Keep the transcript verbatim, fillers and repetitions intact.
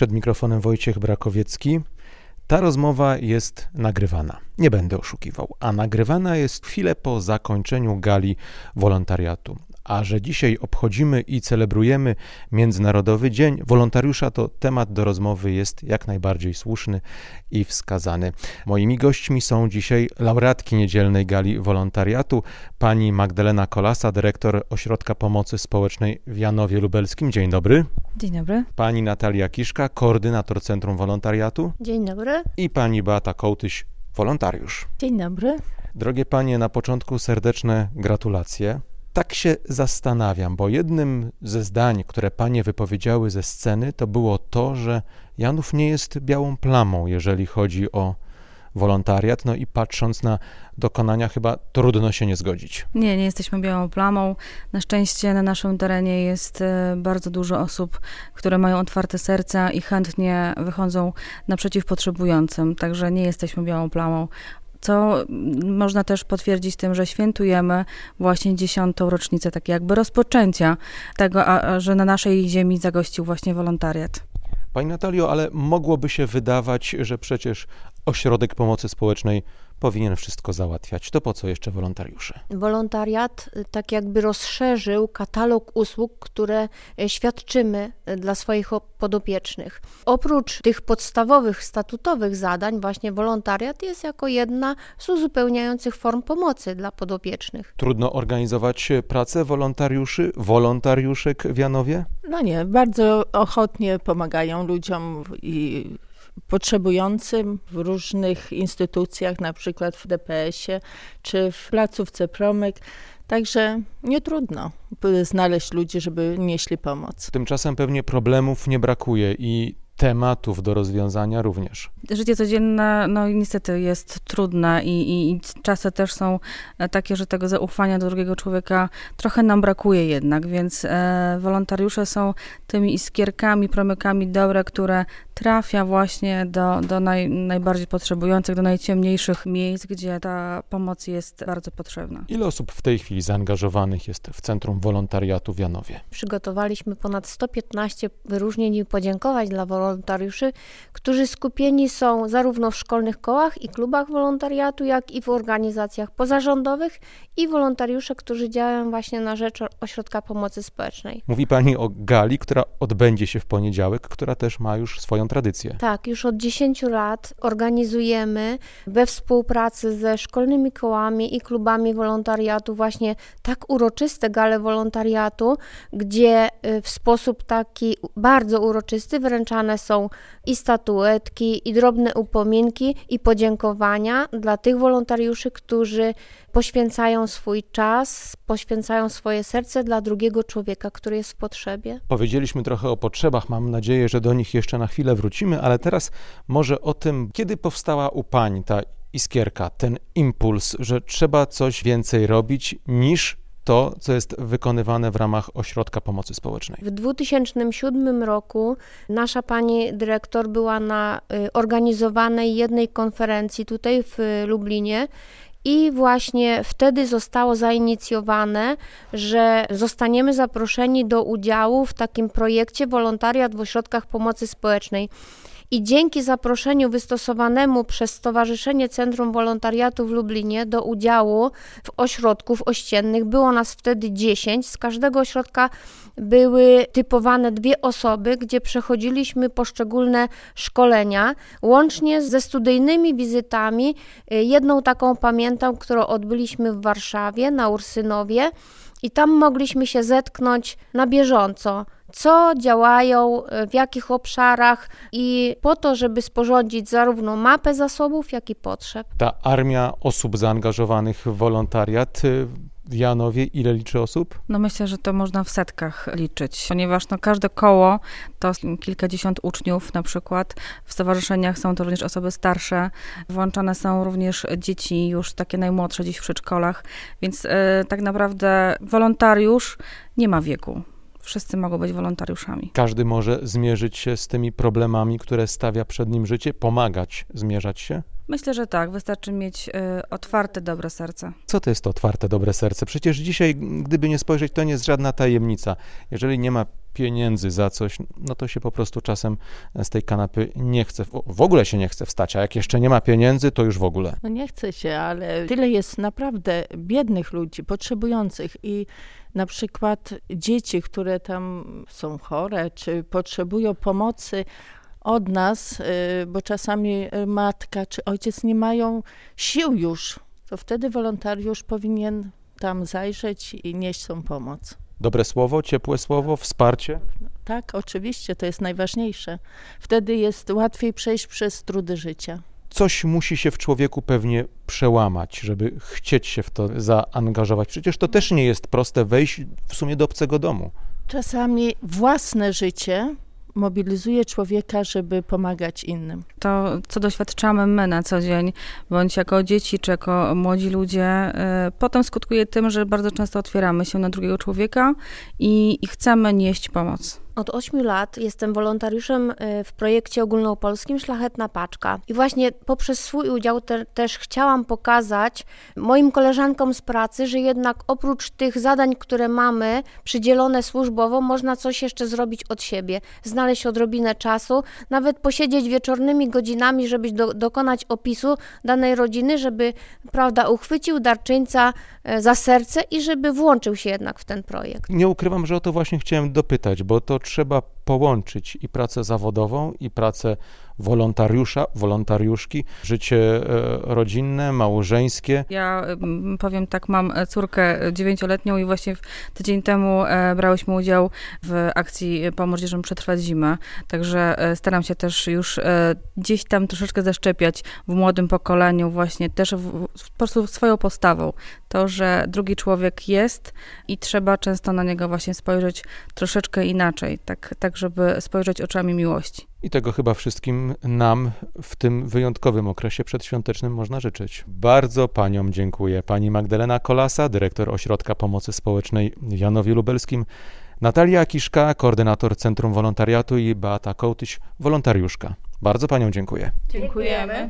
przed mikrofonem Wojciech Brakowiecki. Ta rozmowa jest nagrywana, nie będę oszukiwał, a nagrywana jest chwilę po zakończeniu gali wolontariatu. A że dzisiaj obchodzimy i celebrujemy Międzynarodowy Dzień Wolontariusza, to temat do rozmowy jest jak najbardziej słuszny i wskazany. Moimi gośćmi są dzisiaj laureatki niedzielnej gali wolontariatu, pani Magdalena Kolasa, dyrektor Ośrodka Pomocy Społecznej w Janowie Lubelskim. Dzień dobry. Dzień dobry. Pani Natalia Kiszka, koordynator Centrum Wolontariatu. Dzień dobry. I pani Beata Kołtyś, wolontariusz. Dzień dobry. Drogie panie, na początku serdeczne gratulacje. Tak się zastanawiam, bo jednym ze zdań, które panie wypowiedziały ze sceny, to było to, że Janów nie jest białą plamą, jeżeli chodzi o wolontariat, no i patrząc na dokonania, chyba trudno się nie zgodzić. Nie, nie jesteśmy białą plamą. Na szczęście na naszym terenie jest bardzo dużo osób, które mają otwarte serca i chętnie wychodzą naprzeciw potrzebującym, także nie jesteśmy białą plamą. Co można też potwierdzić tym, że świętujemy właśnie dziesiątą rocznicę, tak jakby rozpoczęcia tego, a, że na naszej ziemi zagościł właśnie wolontariat. Pani Natalio, ale mogłoby się wydawać, że przecież Ośrodek Pomocy Społecznej powinien wszystko załatwiać. To po co jeszcze wolontariusze? Wolontariat tak jakby rozszerzył katalog usług, które świadczymy dla swoich podopiecznych. Oprócz tych podstawowych, statutowych zadań, właśnie wolontariat jest jako jedna z uzupełniających form pomocy dla podopiecznych. Trudno organizować pracę wolontariuszy, wolontariuszek w Janowie? No nie, bardzo ochotnie pomagają ludziom i potrzebującym w różnych instytucjach, na przykład w D P S-ie czy w placówce Promyk. Także nie trudno znaleźć ludzi, żeby nieśli pomoc. Tymczasem pewnie problemów nie brakuje i tematów do rozwiązania również. Życie codzienne, no niestety jest trudne i, i, i czasy też są takie, że tego zaufania do drugiego człowieka trochę nam brakuje jednak, więc e, wolontariusze są tymi iskierkami, promykami dobra, które trafia właśnie do, do naj, najbardziej potrzebujących, do najciemniejszych miejsc, gdzie ta pomoc jest bardzo potrzebna. Ile osób w tej chwili zaangażowanych jest w Centrum Wolontariatu w Janowie? Przygotowaliśmy ponad sto piętnaście wyróżnień i podziękowań dla wolontariuszy, którzy skupieni są zarówno w szkolnych kołach i klubach wolontariatu, jak i w organizacjach pozarządowych i wolontariusze, którzy działają właśnie na rzecz Ośrodka Pomocy Społecznej. Mówi pani o gali, która odbędzie się w poniedziałek, która też ma już swoją tradycję. Tak, już od dziesięciu lat organizujemy we współpracy ze szkolnymi kołami i klubami wolontariatu właśnie tak uroczyste gale wolontariatu, gdzie w sposób taki bardzo uroczysty wręczane są i statuetki, i drobne upominki, i podziękowania dla tych wolontariuszy, którzy poświęcają swój czas, poświęcają swoje serce dla drugiego człowieka, który jest w potrzebie. Powiedzieliśmy trochę o potrzebach, mam nadzieję, że do nich jeszcze na chwilę wrócimy, ale teraz może o tym, kiedy powstała u pani ta iskierka, ten impuls, że trzeba coś więcej robić niż to, co jest wykonywane w ramach Ośrodka Pomocy Społecznej. W dwa tysiące siódmym roku nasza pani dyrektor była na organizowanej jednej konferencji tutaj w Lublinie i właśnie wtedy zostało zainicjowane, że zostaniemy zaproszeni do udziału w takim projekcie wolontariat w ośrodkach pomocy społecznej. I dzięki zaproszeniu wystosowanemu przez Stowarzyszenie Centrum Wolontariatu w Lublinie do udziału w ośrodków ościennych, było nas wtedy dziesięć, z każdego ośrodka były typowane dwie osoby, gdzie przechodziliśmy poszczególne szkolenia, łącznie ze studyjnymi wizytami. Jedną taką pamiętam, którą odbyliśmy w Warszawie, na Ursynowie, i tam mogliśmy się zetknąć na bieżąco, co działają, w jakich obszarach, i po to, żeby sporządzić zarówno mapę zasobów, jak i potrzeb. Ta armia osób zaangażowanych w wolontariat w Janowie, ile liczy osób? No myślę, że to można w setkach liczyć, ponieważ no każde koło to kilkadziesiąt uczniów na przykład. W stowarzyszeniach są to również osoby starsze, włączane są również dzieci już takie najmłodsze dziś w przedszkolach, więc yy, tak naprawdę wolontariusz nie ma wieku. Wszyscy mogą być wolontariuszami. Każdy może zmierzyć się z tymi problemami, które stawia przed nim życie, pomagać zmierzać się? Myślę, że tak. Wystarczy mieć y, otwarte, dobre serce. Co to jest to otwarte, dobre serce? Przecież dzisiaj, gdyby nie spojrzeć, to nie jest żadna tajemnica. Jeżeli nie ma pieniędzy za coś, no to się po prostu czasem z tej kanapy nie chce, w ogóle się nie chce wstać, a jak jeszcze nie ma pieniędzy, to już w ogóle. No nie chce się, ale tyle jest naprawdę biednych ludzi, potrzebujących i na przykład dzieci, które tam są chore, czy potrzebują pomocy od nas, bo czasami matka czy ojciec nie mają sił już, to wtedy wolontariusz powinien tam zajrzeć i nieść tą pomoc. Dobre słowo, ciepłe słowo, wsparcie? Tak, oczywiście, to jest najważniejsze. Wtedy jest łatwiej przejść przez trudy życia. Coś musi się w człowieku pewnie przełamać, żeby chcieć się w to zaangażować. Przecież to też nie jest proste wejść w sumie do obcego domu. Czasami własne życie mobilizuje człowieka, żeby pomagać innym. To, co doświadczamy my na co dzień, bądź jako dzieci, czy jako młodzi ludzie, y, potem skutkuje tym, że bardzo często otwieramy się na drugiego człowieka i, i chcemy nieść pomoc. Od ośmiu lat jestem wolontariuszem w projekcie ogólnopolskim Szlachetna Paczka. I właśnie poprzez swój udział te, też chciałam pokazać moim koleżankom z pracy, że jednak oprócz tych zadań, które mamy przydzielone służbowo, można coś jeszcze zrobić od siebie. Znaleźć odrobinę czasu, nawet posiedzieć wieczornymi godzinami, żeby do, dokonać opisu danej rodziny, żeby, prawda, uchwycił darczyńca za serce i żeby włączył się jednak w ten projekt. Nie ukrywam, że o to właśnie chciałem dopytać, bo to trzeba połączyć i pracę zawodową, i pracę wolontariusza, wolontariuszki, życie rodzinne, małżeńskie. Ja powiem tak, mam córkę dziewięcioletnią i właśnie tydzień temu brałyśmy udział w akcji Pomóż dzieciom przetrwać zimę, także staram się też już gdzieś tam troszeczkę zaszczepiać w młodym pokoleniu właśnie też w, po prostu swoją postawą. To, że drugi człowiek jest i trzeba często na niego właśnie spojrzeć troszeczkę inaczej, tak, tak żeby spojrzeć oczami miłości. I tego chyba wszystkim nam w tym wyjątkowym okresie przedświątecznym można życzyć. Bardzo paniom dziękuję. Pani Magdalena Kolasa, dyrektor Ośrodka Pomocy Społecznej w Janowie Lubelskim, Natalia Kiszka, koordynator Centrum Wolontariatu i Beata Kołtyś, wolontariuszka. Bardzo paniom dziękuję. Dziękujemy.